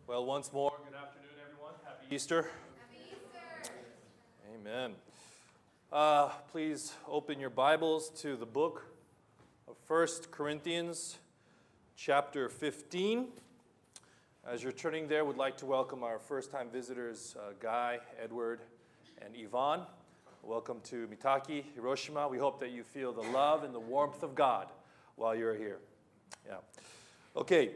Well, once more, good afternoon, everyone. Happy Easter. Happy Easter. Amen. Please open your Bibles to the book of 1 Corinthians, chapter 15. As you're turning there, we'd like to welcome our first-time visitors, Guy, Edward, and Yvonne. Welcome to Mitaki, Hiroshima. We hope that you feel the love and the warmth of God while you're here. Yeah. Okay.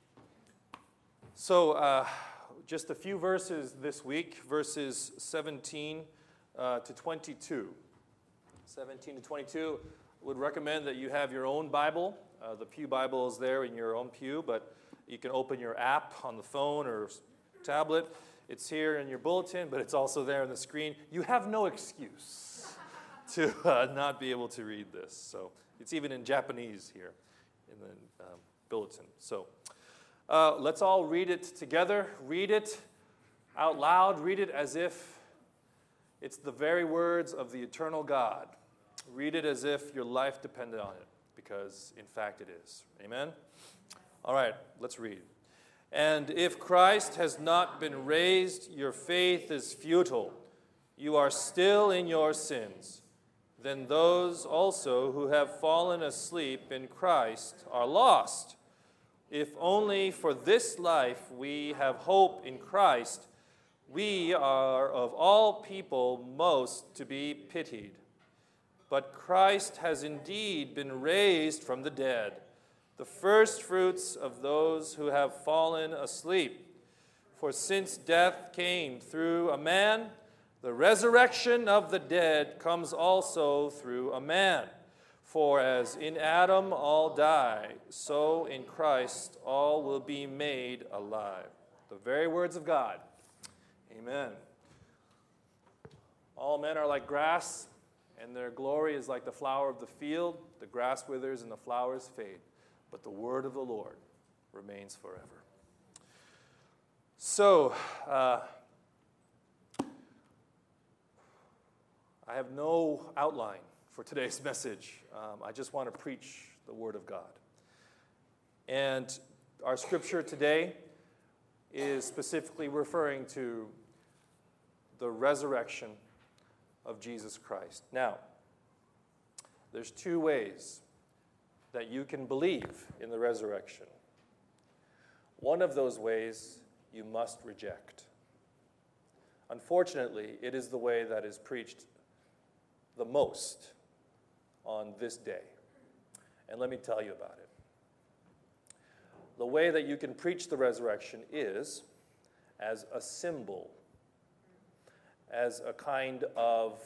So, just a few verses this week, verses 17 to 22. 17 to 22, would recommend that you have your own Bible. The Pew Bible is there in your own pew, but you can open your app on the phone or tablet. It's here in your bulletin, but it's also there on the screen. You have no excuse to not be able to read this. So it's even in Japanese here in the bulletin. So let's all read it together. Read it out loud. Read it as if it's the very words of the eternal God. Read it as if your life depended on it, because in fact it is. Amen? All right, let's read. And if Christ has not been raised, your faith is futile. You are still in your sins. Then those also who have fallen asleep in Christ are lost. If only for this life we have hope in Christ, we are of all people most to be pitied. But Christ has indeed been raised from the dead, the first fruits of those who have fallen asleep. For since death came through a man, the resurrection of the dead comes also through a man. For as in Adam all die, so in Christ all will be made alive. The very words of God. Amen. All men are like grass, and their glory is like the flower of the field. The grass withers and the flowers fade, but the word of the Lord remains forever. So, I have no outline for today's message. I just want to preach the Word of God. And our scripture today is specifically referring to the resurrection of Jesus Christ. Now, there's two ways that you can believe in the resurrection. One of those ways you must reject. Unfortunately, it is the way that is preached the most on this day. And let me tell you about it. The way that you can preach the resurrection is as a symbol, as a kind of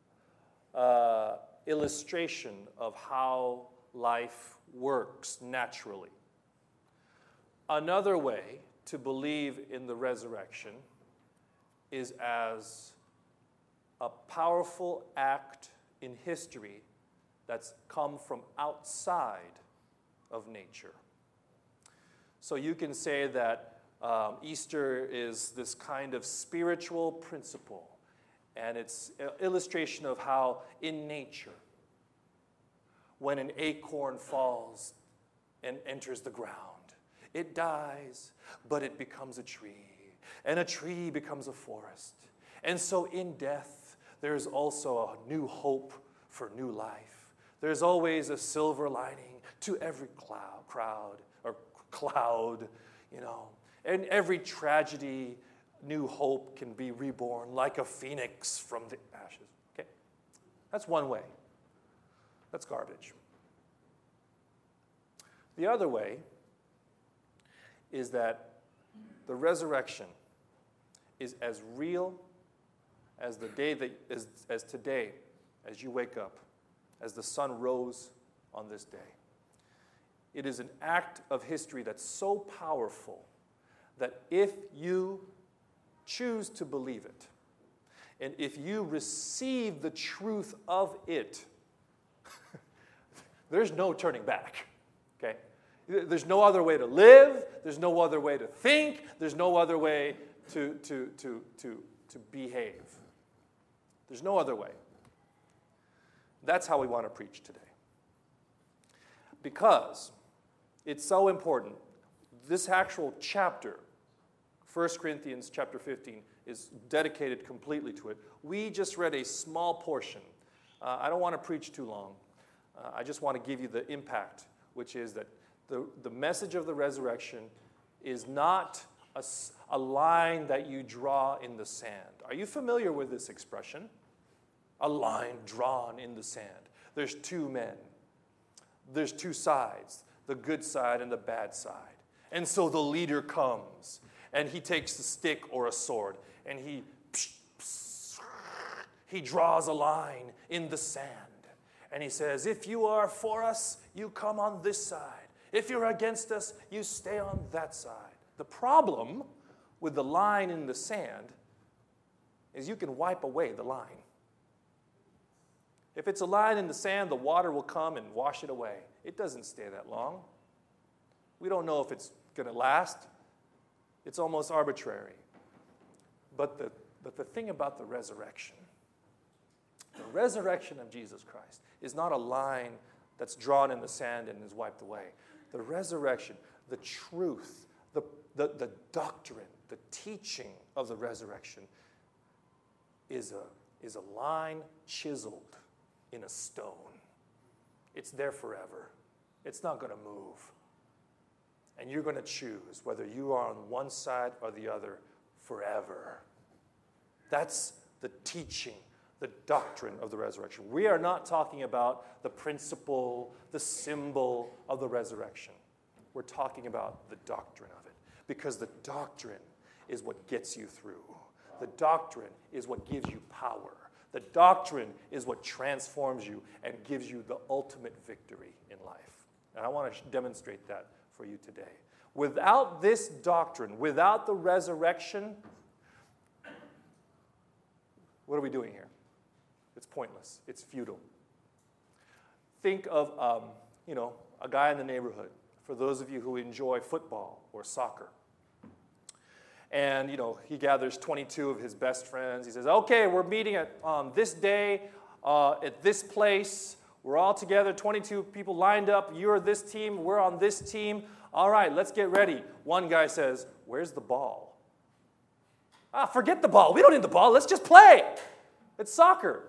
illustration of how life works naturally. Another way to believe in the resurrection is as a powerful act in history that's come from outside of nature. So you can say that Easter is this kind of spiritual principle, and it's an illustration of how in nature, when an acorn falls and enters the ground, it dies, but it becomes a tree, and a tree becomes a forest. And so in death, there's also a new hope for new life. There's always a silver lining to every cloud, you know. And every tragedy, new hope can be reborn like a phoenix from the ashes. Okay, that's one way. That's garbage. The other way is that the resurrection is as real as the day that as today, as you wake up, as the sun rose on this day. It is an act of history that's so powerful that if you choose to believe it, and if you receive the truth of it, there's no turning back, okay? There's no other way to live. There's no other way to think. There's no other way to behave. There's no other way. That's how we want to preach today. Because it's so important. This actual chapter 1 Corinthians chapter 15 is dedicated completely to it. We just read a small portion. I don't want to preach too long. I just want to give you the impact, which is that the message of the resurrection is not a line that you draw in the sand. Are you familiar with this expression? A line drawn in the sand. There's two men. There's two sides, the good side and the bad side. And so the leader comes, and he takes a stick or a sword, and he draws a line in the sand. And he says, if you are for us, you come on this side. If you're against us, you stay on that side. The problem with the line in the sand is you can wipe away the line. If it's a line in the sand, the water will come and wash it away. It doesn't stay that long. We don't know if it's going to last. It's almost arbitrary. But the thing about the resurrection of Jesus Christ is not a line that's drawn in the sand and is wiped away. The resurrection, the truth, the doctrine, the teaching of the resurrection is a line chiseled in a stone. It's there forever. It's not going to move. And you're going to choose whether you are on one side or the other forever. That's the teaching, the doctrine of the resurrection. We are not talking about the principle, the symbol of the resurrection. We're talking about the doctrine of it. Because the doctrine is what gets you through. The doctrine is what gives you power. The doctrine is what transforms you and gives you the ultimate victory in life. And I want to demonstrate that for you today. Without this doctrine, without the resurrection, what are we doing here? It's pointless. It's futile. Think of, a guy in the neighborhood, for those of you who enjoy football or soccer. And, he gathers 22 of his best friends. He says, okay, we're meeting at this day at this place. We're all together, 22 people lined up. You're this team. We're on this team. All right, let's get ready. One guy says, where's the ball? Forget the ball. We don't need the ball. Let's just play. It's soccer.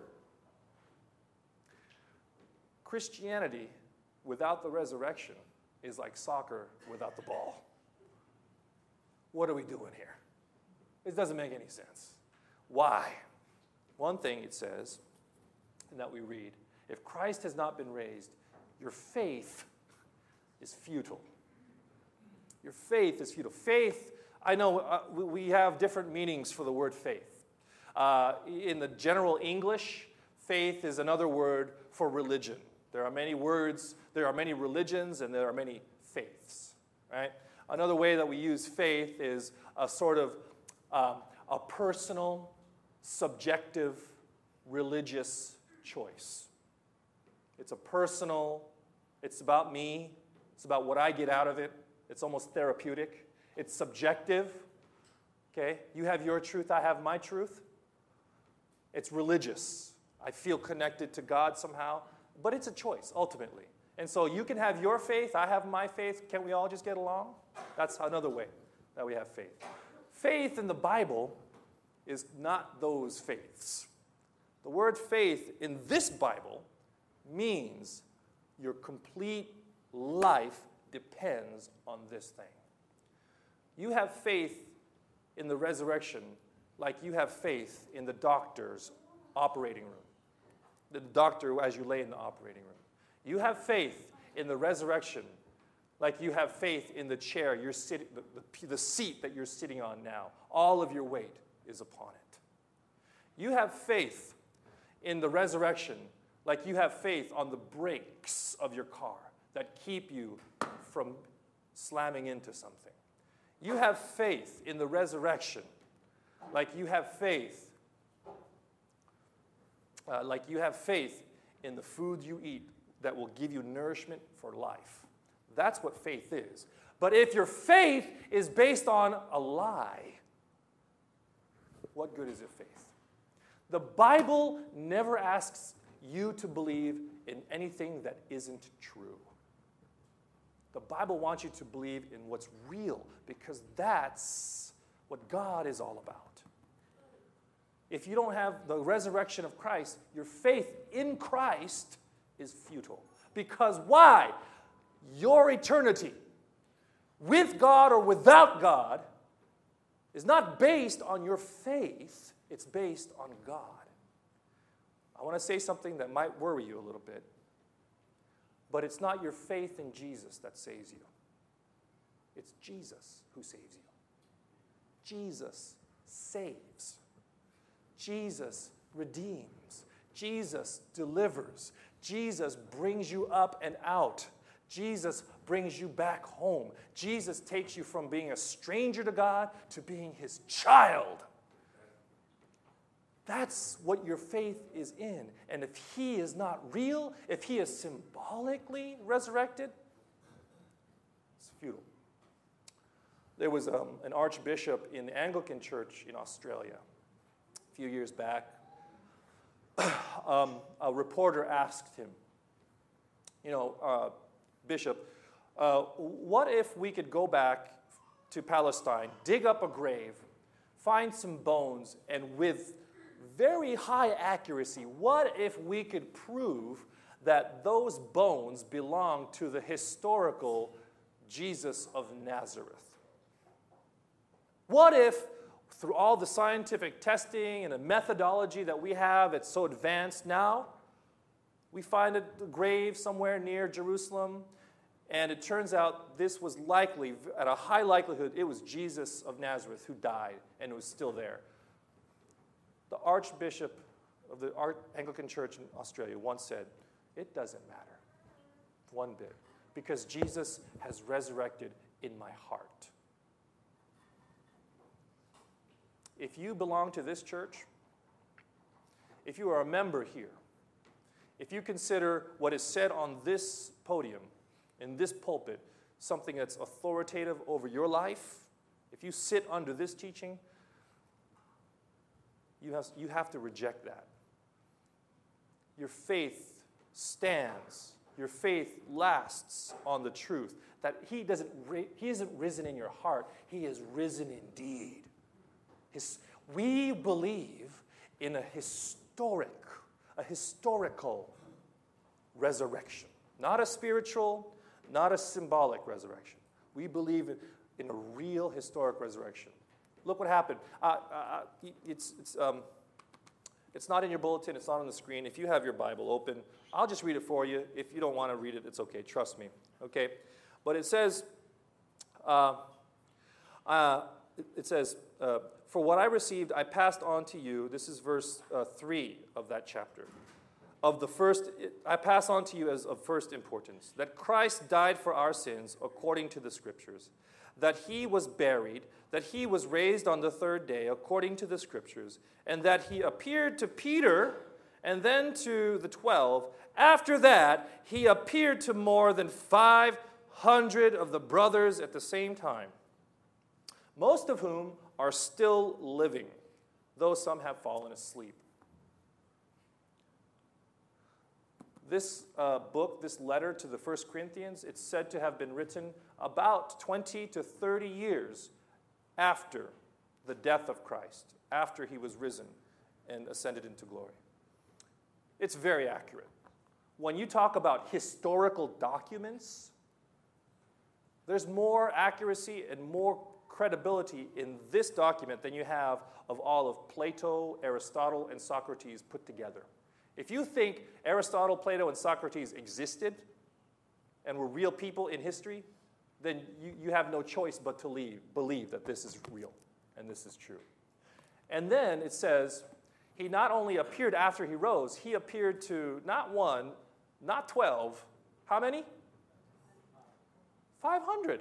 Christianity without the resurrection is like soccer without the ball. What are we doing here? It doesn't make any sense. Why? One thing it says, and that we read, if Christ has not been raised, your faith is futile. Your faith is futile. Faith, I know we have different meanings for the word faith. In the general English, faith is another word for religion. There are many words, there are many religions, and there are many faiths, right? Another way that we use faith is a sort of a personal, subjective, religious choice. It's a personal, it's about me, it's about what I get out of it. It's almost therapeutic. It's subjective, okay? You have your truth, I have my truth. It's religious. I feel connected to God somehow, but it's a choice, ultimately. And so you can have your faith, I have my faith. Can we all just get along? That's another way that we have faith. Faith in the Bible is not those faiths. The word faith in this Bible means your complete life depends on this thing. You have faith in the resurrection like you have faith in the doctor's operating room. The doctor as you lay in the operating room. You have faith in the resurrection like you have faith in the chair you're sitting, the seat that you're sitting on now. All of your weight is upon it. You have faith in the resurrection like you have faith on the brakes of your car that keep you from slamming into something. You have faith in the resurrection like you have faith in the food you eat that will give you nourishment for life. That's what faith is. But if your faith is based on a lie, what good is your faith? The Bible never asks you to believe in anything that isn't true. The Bible wants you to believe in what's real because that's what God is all about. If you don't have the resurrection of Christ, your faith in Christ is futile. Because why? Your eternity, with God or without God, is not based on your faith, it's based on God. I want to say something that might worry you a little bit, but it's not your faith in Jesus that saves you. It's Jesus who saves you. Jesus saves. Jesus redeems. Jesus delivers. Jesus brings you up and out. Jesus brings you back home. Jesus takes you from being a stranger to God to being his child. That's what your faith is in. And if he is not real, if he is symbolically resurrected, it's futile. There was an archbishop in the Anglican Church in Australia a few years back. A reporter asked him, Bishop, what if we could go back to Palestine, dig up a grave, find some bones, and with very high accuracy, what if we could prove that those bones belong to the historical Jesus of Nazareth? What if, through all the scientific testing and the methodology that we have, it's so advanced now, we find a grave somewhere near Jerusalem, and it turns out this was likely, at a high likelihood, it was Jesus of Nazareth who died and was still there. The Archbishop of the Anglican Church in Australia once said, it doesn't matter one bit, because Jesus has resurrected in my heart. If you belong to this church, if you are a member here, if you consider what is said on this podium, in this pulpit, something that's authoritative over your life, if you sit under this teaching, you have to reject that. Your faith stands. Your faith lasts on the truth that he isn't risen in your heart. He is risen indeed. We believe in a historical resurrection. Not a spiritual, not a symbolic resurrection. We believe in a real historic resurrection. Look what happened. It's not in your bulletin. It's not on the screen. If you have your Bible open, I'll just read it for you. If you don't want to read it, it's okay. Trust me. Okay? But it says, for what I received, I passed on to you. This is verse 3 of that chapter. I pass on to you as of first importance, that Christ died for our sins according to the Scriptures, that he was buried, that he was raised on the third day according to the Scriptures, and that he appeared to Peter and then to the 12. After that, he appeared to more than 500 of the brothers at the same time, most of whom are still living, though some have fallen asleep. This book, this letter to the 1 Corinthians, it's said to have been written about 20 to 30 years after the death of Christ, after he was risen and ascended into glory. It's very accurate. When you talk about historical documents, there's more accuracy and more credibility in this document than you have of all of Plato, Aristotle, and Socrates put together. If you think Aristotle, Plato, and Socrates existed and were real people in history, then you have no choice but to believe that this is real and this is true. And then it says, he not only appeared after he rose, he appeared to not 1, not 12, how many? 500.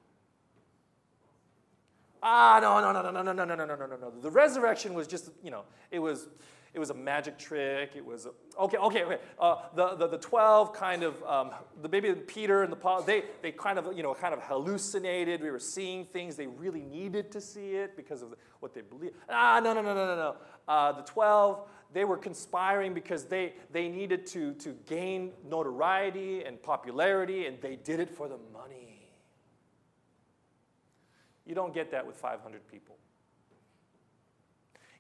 No. The resurrection was just, it was a magic trick. It was, okay. The 12 kind of, maybe Peter and the Paul, they kind of hallucinated. We were seeing things. They really needed to see it because of what they believed. No. The 12, they were conspiring because they needed to gain notoriety and popularity, and they did it for the money. You don't get that with 500 people.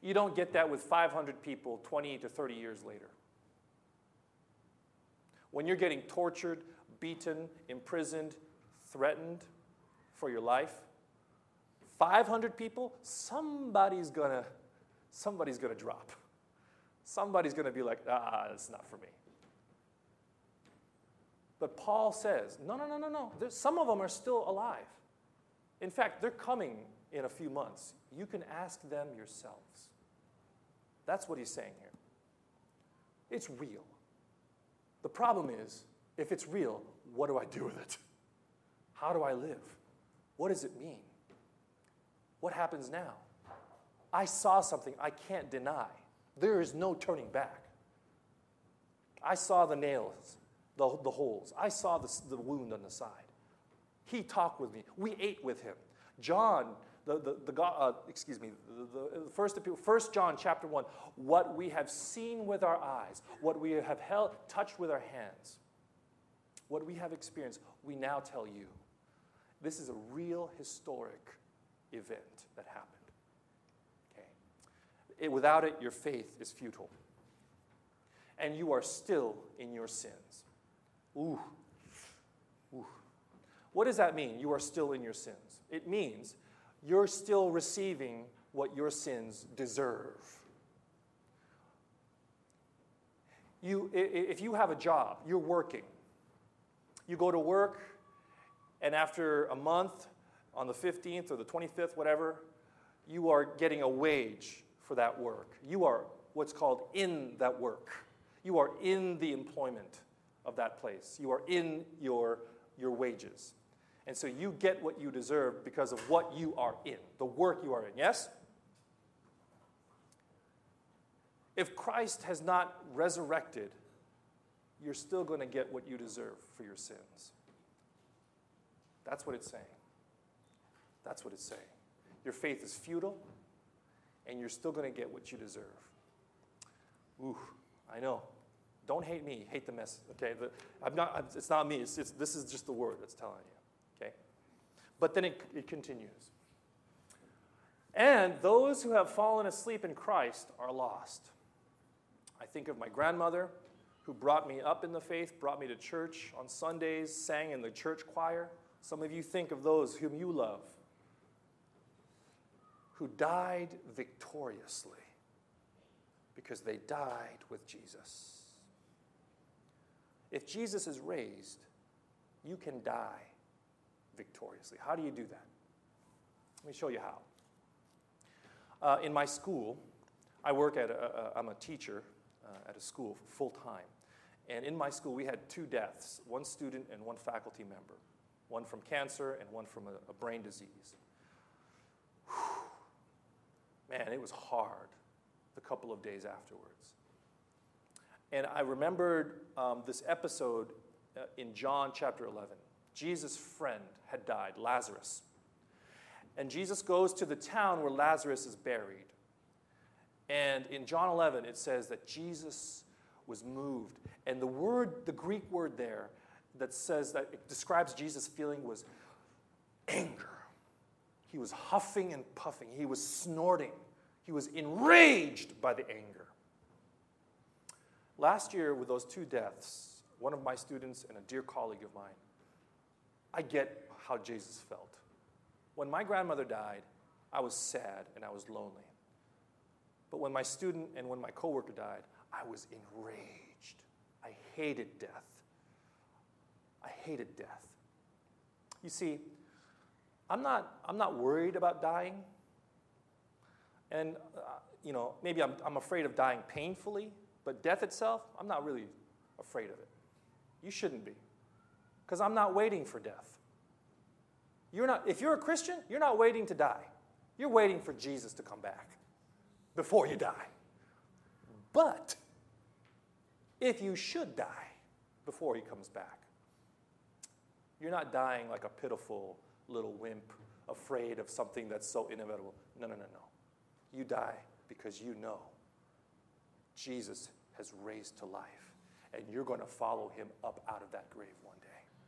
You don't get that with 500 people 20 to 30 years later. When you're getting tortured, beaten, imprisoned, threatened for your life, 500 people, somebody's gonna drop. Somebody's gonna be like, that's not for me. But Paul says, no. Some of them are still alive. In fact, they're coming in a few months. You can ask them yourselves. That's what he's saying here. It's real. The problem is, if it's real, what do I do with it? How do I live? What does it mean? What happens now? I saw something I can't deny. There is no turning back. I saw the nails, the holes. I saw the wound on the side. He talked with me. We ate with him. John, First John chapter 1, what we have seen with our eyes, what we have touched with our hands, what we have experienced, we now tell you. This is a real historic event that happened. Okay? Without it, your faith is futile. And you are still in your sins. Ooh. What does that mean, you are still in your sins? It means you're still receiving what your sins deserve. If you have a job, you're working. You go to work, and after a month, on the 15th or the 25th, whatever, you are getting a wage for that work. You are what's called in that work. You are in the employment of that place. You are in your wages. And so you get what you deserve because of what you are in, the work you are in, yes? If Christ has not resurrected, you're still going to get what you deserve for your sins. That's what it's saying. That's what it's saying. Your faith is futile, and you're still going to get what you deserve. Ooh, I know. Don't hate me. Hate the mess. Okay, it's not me. This is just the word that's telling you. Okay, but then it continues. And those who have fallen asleep in Christ are lost. I think of my grandmother, who brought me up in the faith, brought me to church on Sundays, sang in the church choir. Some of you think of those whom you love, who died victoriously because they died with Jesus. If Jesus is raised, you can die victoriously. How do you do that? Let me show you how. In my school, I work I'm a teacher at a school full-time. And in my school, we had 2 deaths, 1 student and 1 faculty member, one from cancer and one from a brain disease. Whew. Man, it was hard the couple of days afterwards. And I remembered this episode in John chapter 11. Jesus' friend had died, Lazarus. And Jesus goes to the town where Lazarus is buried. And in John 11, it says that Jesus was moved. And the Greek word there that says that it describes Jesus' feeling was anger. He was huffing and puffing. He was snorting. He was enraged by the anger. Last year, with those 2 deaths, one of my students and a dear colleague of mine, I get how Jesus felt. When my grandmother died, I was sad and I was lonely. But when my student and when my coworker died, I was enraged. I hated death. I hated death. You see, I'm not worried about dying. And, maybe I'm afraid of dying painfully, but death itself, I'm not really afraid of it. You shouldn't be, because I'm not waiting for death. If you're a Christian, you're not waiting to die. You're waiting for Jesus to come back before you die. But if you should die before he comes back, you're not dying like a pitiful little wimp, afraid of something that's so inevitable. No. You die because you know Jesus has raised to life, and you're going to follow him up out of that grave one day.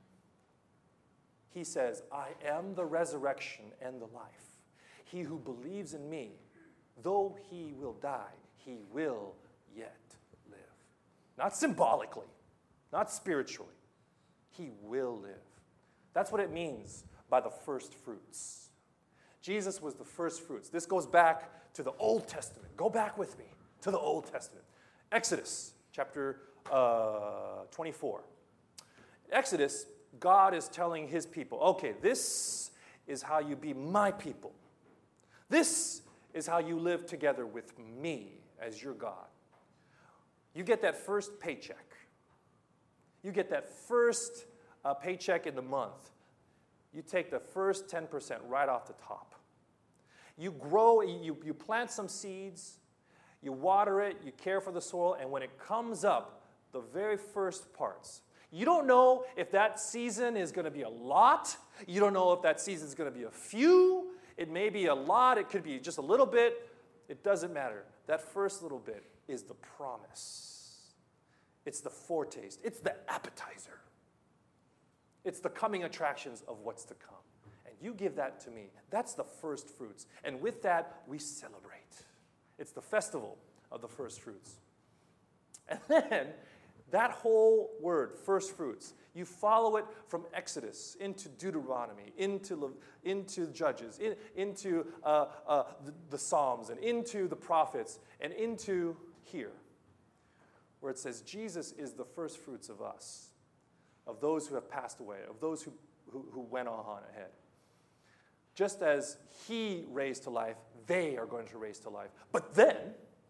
He says, I am the resurrection and the life. He who believes in me, Though he will die, he will yet live. Not symbolically, not spiritually. He will live. That's what it means by the first fruits. Jesus was the first fruits. This goes back to the Old Testament. Go back with me to the Old Testament. Exodus chapter 24. Exodus, God is telling his people, okay, this is how you be my people. This is how you live together with me as your God. You get that first paycheck. You get that first paycheck in the month. You take the first 10% right off the top. You grow, you plant some seeds, you water it, you care for the soil, and when it comes up, the very first parts, you don't know if that season is going to be a lot. You don't know if that season is going to be a few. It may be a lot. It could be just a little bit. It doesn't matter. That first little bit is the promise. It's the foretaste. It's the appetizer. It's the coming attractions of what's to come. And you give that to me. That's the first fruits. And with that, we celebrate. It's the festival of the first fruits. And then, that whole word, first fruits, you follow it from Exodus into Deuteronomy, into Judges, into the Psalms, and into the prophets, and into here, where it says Jesus is the first fruits of us, of those who have passed away, of those who went on ahead. Just as he raised to life, they are going to raise to life. But then,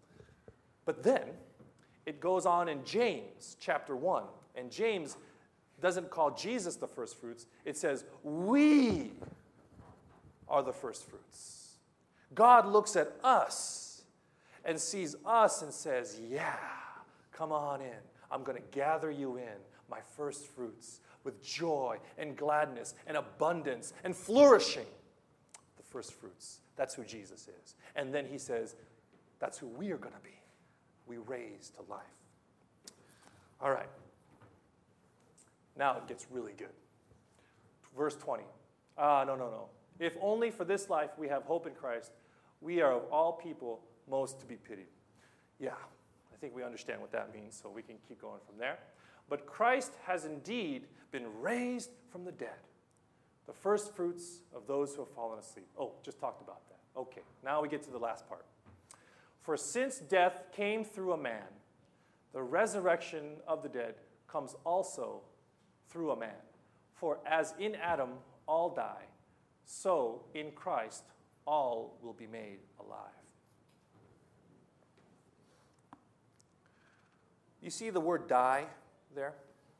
it goes on in James chapter 1. And James doesn't call Jesus the first fruits. It says, we are the first fruits. God looks at us and sees us and says, yeah, come on in. I'm going to gather you in, my first fruits, with joy and gladness and abundance and flourishing. The first fruits. That's who Jesus is. And then he says, that's who we are going to be. We raise to life. All right. Now it gets really good. Verse 20. No. If only for this life we have hope in Christ, we are of all people most to be pitied. Yeah, I think we understand what that means, so we can keep going from there. But Christ has indeed been raised from the dead, the first fruits of those who have fallen asleep. Oh, just talked about that. Okay, now we get to the last part. For since death came through a man, the resurrection of the dead comes also through a man. For as in Adam all die, so in Christ all will be made alive. You see the word die there?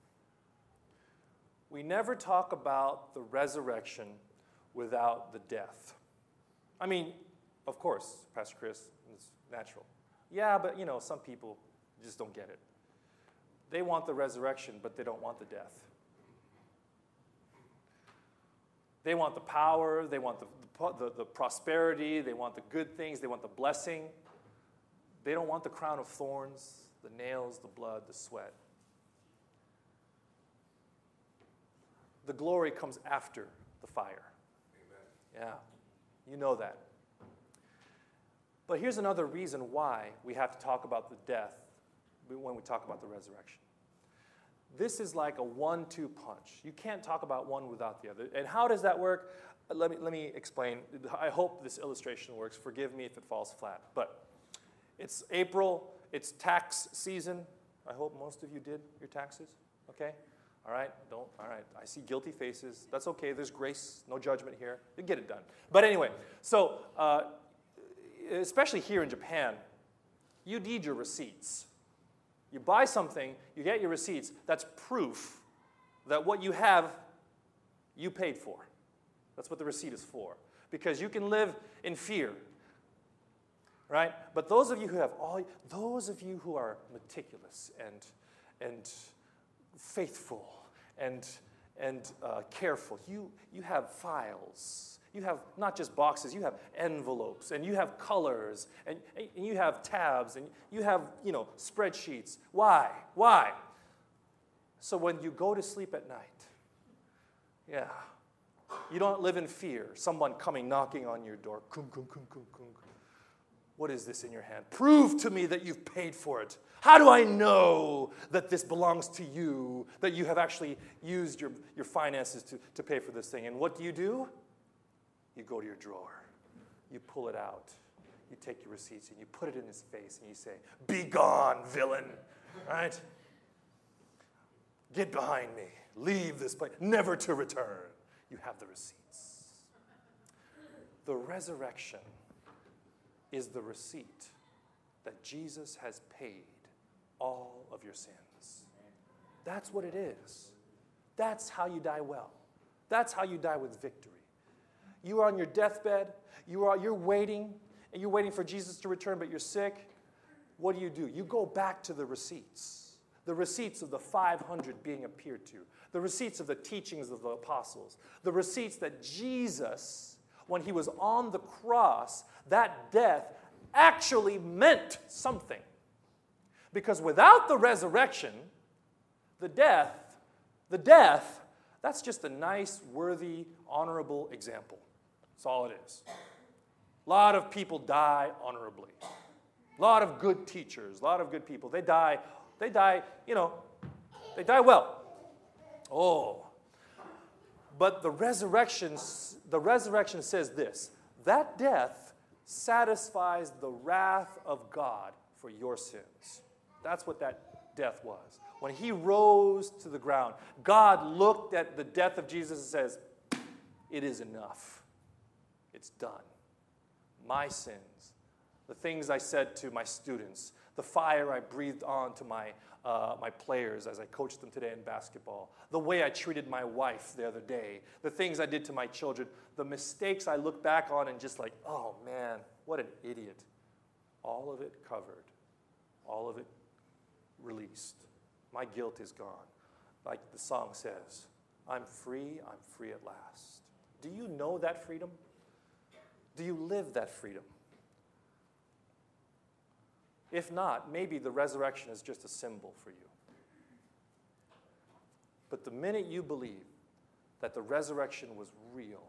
We never talk about the resurrection without the death. I mean, of course, Pastor Chris, it's natural. Yeah, but some people just don't get it. They want the resurrection, but they don't want the death. They want the power, they want the prosperity, they want the good things, they want the blessing. They don't want the crown of thorns, the nails, the blood, the sweat. The glory comes after the fire. Amen. Yeah, you know that. But here's another reason why we have to talk about the death when we talk about the resurrection. This is like a 1-2 punch. You can't talk about one without the other. And how does that work? Let me explain. I hope this illustration works. Forgive me if it falls flat. But it's April. It's tax season. I hope most of you did your taxes. Okay? All right? All right. I see guilty faces. That's okay. There's grace. No judgment here. You get it done. But anyway, so especially here in Japan, you need your receipts. You buy something, you get your receipts. That's proof that what you have, you paid for. That's what the receipt is for. Because you can live in fear, right? But those of you who are meticulous and faithful and careful, you have files. You have not just boxes, you have envelopes, and you have colors, and you have tabs, and you have, spreadsheets. Why? Why? So when you go to sleep at night, you don't live in fear, someone coming knocking on your door. Kum, kum, kum, kum, kum. What is this in your hand? Prove to me that you've paid for it. How do I know that this belongs to you, that you have actually used your finances to pay for this thing? And what do? You go to your drawer. You pull it out. You take your receipts and you put it in his face and you say, "Be gone, villain." Right? "Get behind me. Leave this place, never to return." You have the receipts. The resurrection is the receipt that Jesus has paid all of your sins. That's what it is. That's how you die well. That's how you die with victory. You are on your deathbed. You're waiting, and you're waiting for Jesus to return, but you're sick. What do? You go back to the receipts. The receipts of the 500 being appeared to. The receipts of the teachings of the apostles. The receipts that Jesus, when he was on the cross, that death actually meant something. Because without the resurrection, the death, that's just a nice, worthy, honorable example. That's all it is. A lot of people die honorably. A lot of good teachers, a lot of good people. They die well. Oh. But the resurrection says this: that death satisfies the wrath of God for your sins. That's what that death was. When he rose to the ground, God looked at the death of Jesus and says, "It is enough. It's done. My sins, the things I said to my students, the fire I breathed on to my players as I coached them today in basketball, the way I treated my wife the other day, the things I did to my children, the mistakes I look back on and just like, oh man, what an idiot." All of it covered. All of it released. My guilt is gone. Like the song says, I'm free at last. Do you know that freedom? Do you live that freedom? If not, maybe the resurrection is just a symbol for you. But the minute you believe that the resurrection was real,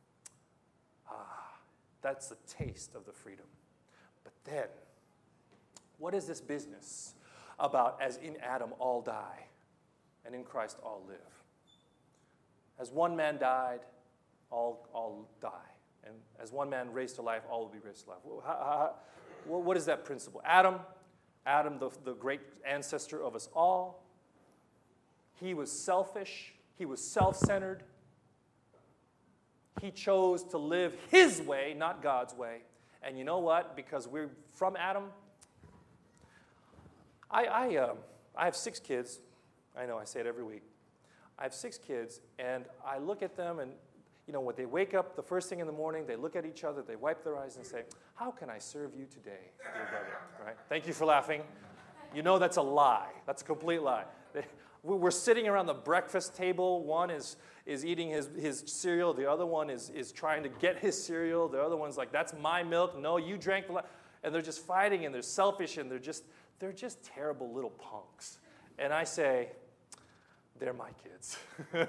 that's the taste of the freedom. But then, what is this business about as in Adam all die and in Christ all live? As one man died, all die. And as one man raised to life, all will be raised to life. What is that principle? Adam, the great ancestor of us all, he was selfish. He was self-centered. He chose to live his way, not God's way. And you know what? Because we're from Adam, I have 6 kids. I know I say it every week. I have 6 kids, and I look at them, and when they wake up the first thing in the morning, they look at each other, they wipe their eyes and say, "How can I serve you today, dear brother?" Right? Thank you for laughing. You know that's a lie. That's a complete lie. We're sitting around the breakfast table. One is eating his cereal. The other one is trying to get his cereal. The other one's like, "That's my milk. No, you drank the and they're just fighting, and they're selfish, and they're just terrible little punks. And I say, they're my kids.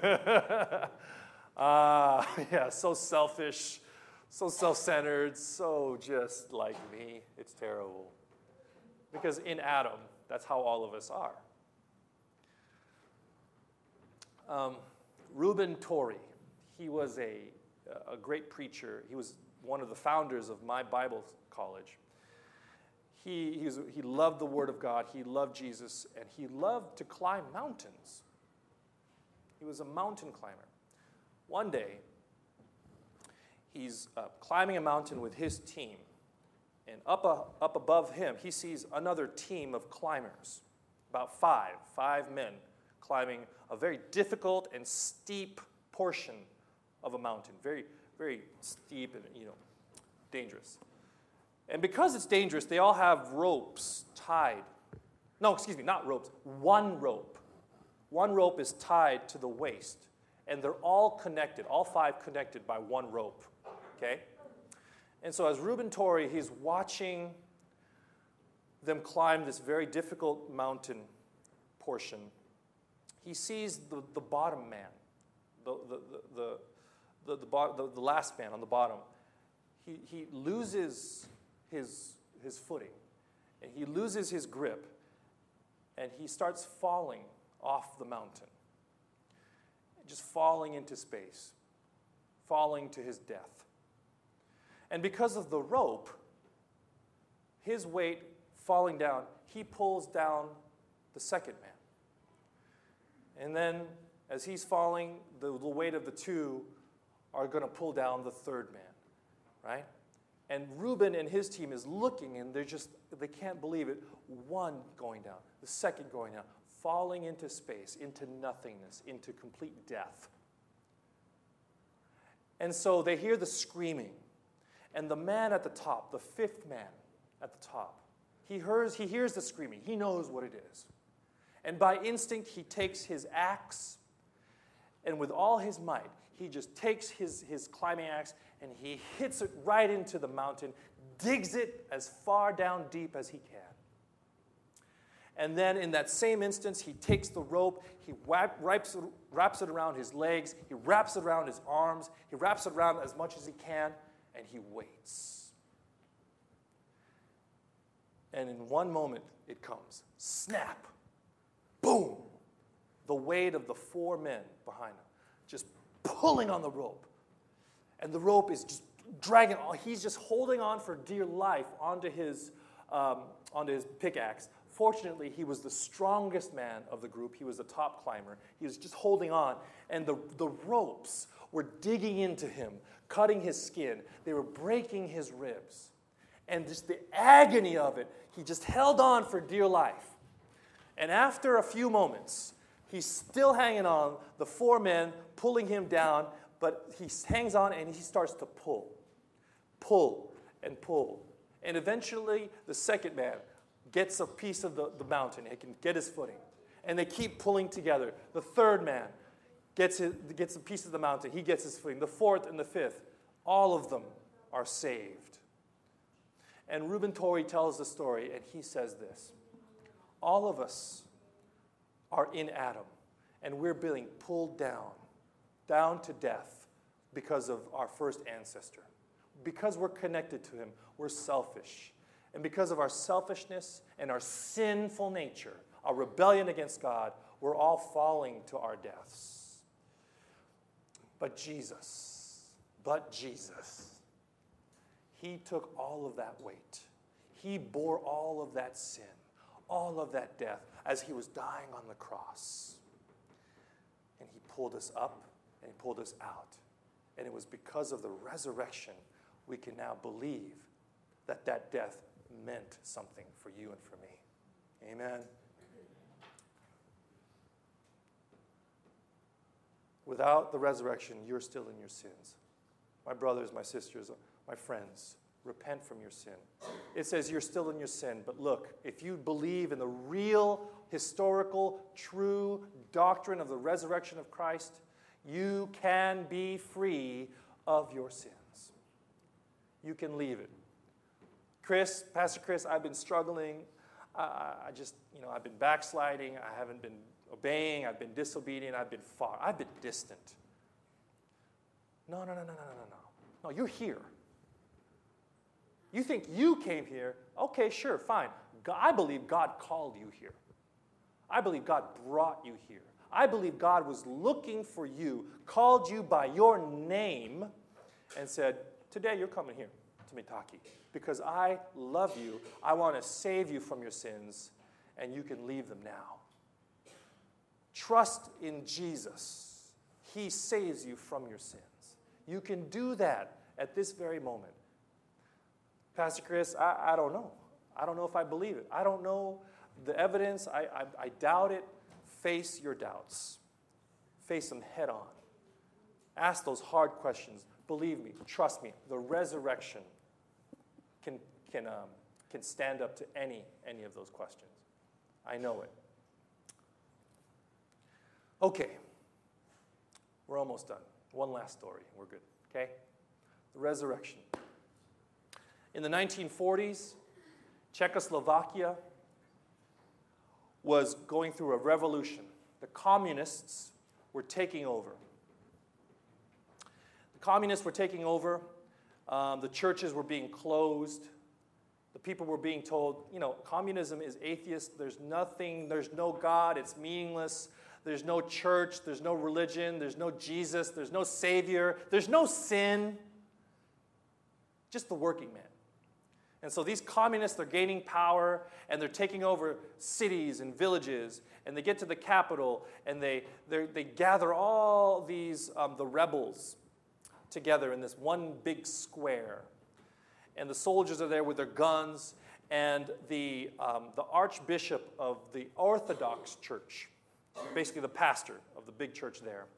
Yeah, so selfish, so self-centered, so just like me. It's terrible. Because in Adam, that's how all of us are. Reuben Torrey, he was a great preacher. He was one of the founders of my Bible college. He loved the Word of God. He loved Jesus, and he loved to climb mountains. He was a mountain climber. One day, he's climbing a mountain with his team, and up above him, he sees another team of climbers, about five men, climbing a very difficult and steep portion of a mountain, very, very steep and dangerous. And because it's dangerous, they all have ropes tied. No, excuse me, not ropes. One rope. One rope is tied to the waist. And they're all connected, all 5 connected by one rope. Okay? And so as Reuben Torrey, he's watching them climb this very difficult mountain portion. He sees the bottom man, the last man on the bottom. He loses his footing, and he loses his grip, and he starts falling off the mountain, just falling into space, falling to his death. And because of the rope, his weight falling down, he pulls down the second man. And then, as he's falling, the weight of the two are going to pull down the third man, right? And Reuben and his team is looking, and they can't believe it. One going down, the second going down, falling into space, into nothingness, into complete death. And so they hear the screaming. And the man at the top, the fifth man at the top, he hears the screaming. He knows what it is. And by instinct, he takes his axe, and with all his might, he just takes his climbing axe and he hits it right into the mountain, digs it as far down deep as he can. And then in that same instance, he takes the rope, he wraps it around his legs, he wraps it around his arms, he wraps it around as much as he can, and he waits. And in one moment, it comes. Snap. Boom. The weight of the four men behind him, just pulling on the rope. And the rope is just dragging on. He's just holding on for dear life onto his pickaxe. Fortunately, he was the strongest man of the group. He was the top climber. He was just holding on. And the ropes were digging into him, cutting his skin. They were breaking his ribs. And just the agony of it, he just held on for dear life. And after a few moments, he's still hanging on, the four men pulling him down, but he hangs on and he starts to pull and pull. And eventually, the second man gets a piece of the mountain. He can get his footing. And they keep pulling together. The third man gets a piece of the mountain. He gets his footing. The fourth and the fifth, all of them are saved. And Reuben Torrey tells the story, and he says this: all of us are in Adam, and we're being pulled down to death because of our first ancestor. Because we're connected to him, we're selfish. And because of our selfishness and our sinful nature, our rebellion against God, we're all falling to our deaths. But Jesus, he took all of that weight. He bore all of that sin, all of that death as he was dying on the cross. And he pulled us up and he pulled us out. And it was because of the resurrection we can now believe that death meant something for you and for me. Amen. Without the resurrection, you're still in your sins. My brothers, my sisters, my friends, repent from your sin. It says you're still in your sin, but look, if you believe in the real, historical, true doctrine of the resurrection of Christ, you can be free of your sins. You can leave it. Pastor Chris, I've been struggling. I've been backsliding. I haven't been obeying. I've been disobedient. I've been far. I've been distant. No. No, you're here. You think you came here? Okay, sure, fine. I believe God called you here. I believe God brought you here. I believe God was looking for you, called you by your name, and said, today you're coming here to Mitaki because I love you. I want to save you from your sins, and you can leave them now. Trust in Jesus. He saves you from your sins. You can do that at this very moment. Pastor Chris, I don't know. I don't know if I believe it. I don't know the evidence. I doubt it. Face your doubts. Face them head on. Ask those hard questions. Believe me, trust me, the resurrection can stand up to any of those questions. I know it. Okay. We're almost done. One last story. We're good. Okay? The resurrection. In the 1940s, Czechoslovakia was going through a revolution. The communists were taking over. The churches were being closed. The people were being told, communism is atheist. There's nothing, there's no God. It's meaningless. There's no church. There's no religion. There's no Jesus. There's no Savior. There's no sin. Just the working man. And so these communists, they're gaining power, and they're taking over cities and villages, and they get to the capital, and they gather all these, the rebels together in this one big square. And the soldiers are there with their guns, and the archbishop of the Orthodox Church, basically the pastor of the big church there,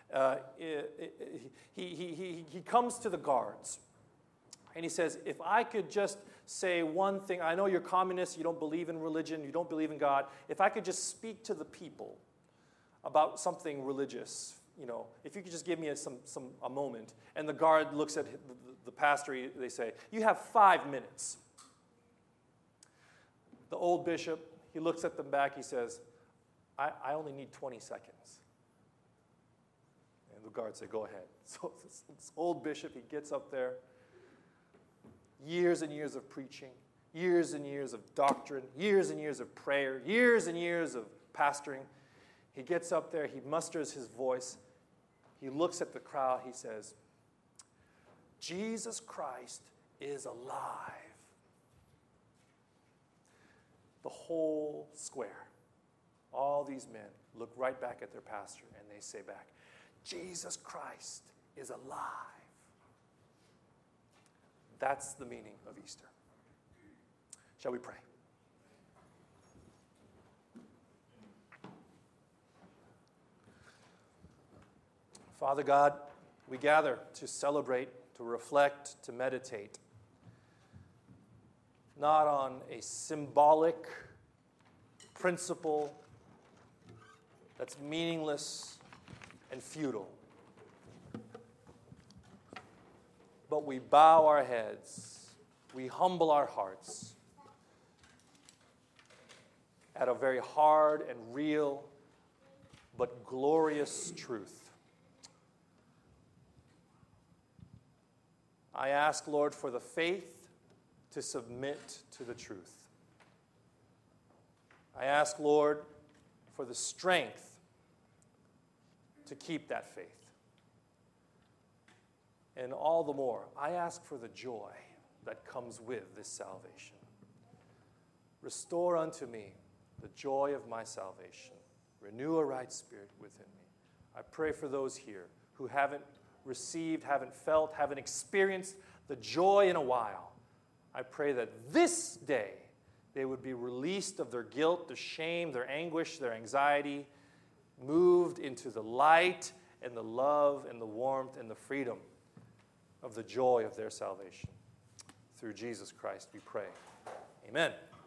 he comes to the guards. And he says, if I could just say one thing, I know you're communists, you don't believe in religion, you don't believe in God. If I could just speak to the people about something religious, if you could just give me a moment. And the guard looks at the pastor, they say, you have 5 minutes. The old bishop, he looks at them back, he says, I only need 20 seconds. And the guards say, go ahead. So this old bishop, he gets up there. Years and years of preaching, years and years of doctrine, years and years of prayer, years and years of pastoring. He gets up there, he musters his voice, he looks at the crowd, he says, Jesus Christ is alive. The whole square, all these men look right back at their pastor and they say back, Jesus Christ is alive. That's the meaning of Easter. Shall we pray? Father God, we gather to celebrate, to reflect, to meditate, not on a symbolic principle that's meaningless and futile, but we bow our heads, we humble our hearts at a very hard and real but glorious truth. I ask, Lord, for the faith to submit to the truth. I ask, Lord, for the strength to keep that faith. And all the more, I ask for the joy that comes with this salvation. Restore unto me the joy of my salvation. Renew a right spirit within me. I pray for those here who haven't received, haven't felt, haven't experienced the joy in a while. I pray that this day they would be released of their guilt, their shame, their anguish, their anxiety, moved into the light and the love and the warmth and the freedom of the joy of their salvation. Through Jesus Christ we pray. Amen.